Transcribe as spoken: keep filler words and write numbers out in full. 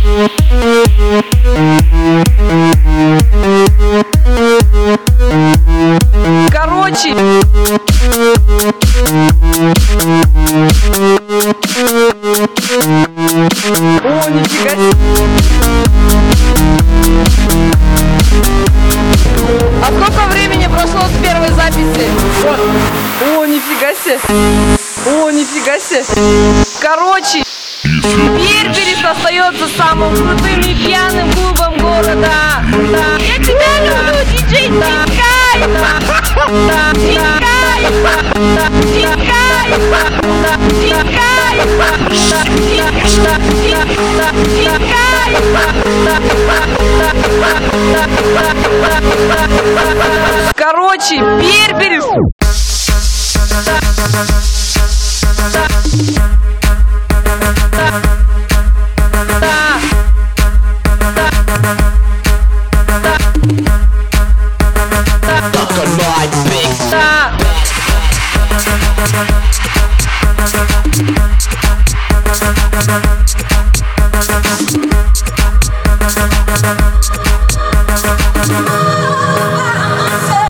Короче. О, нифига себе. А сколько времени прошло с первой записи? О, нифига себе. О, нифига себе. Короче, Берберис остается самым крутым и пьяным клубом города. Да. Я тебя люблю, диджей Дикай. Да, Дикай. Да, Дикай. Да, Дикай. Да, Дикай. Короче, Берберис.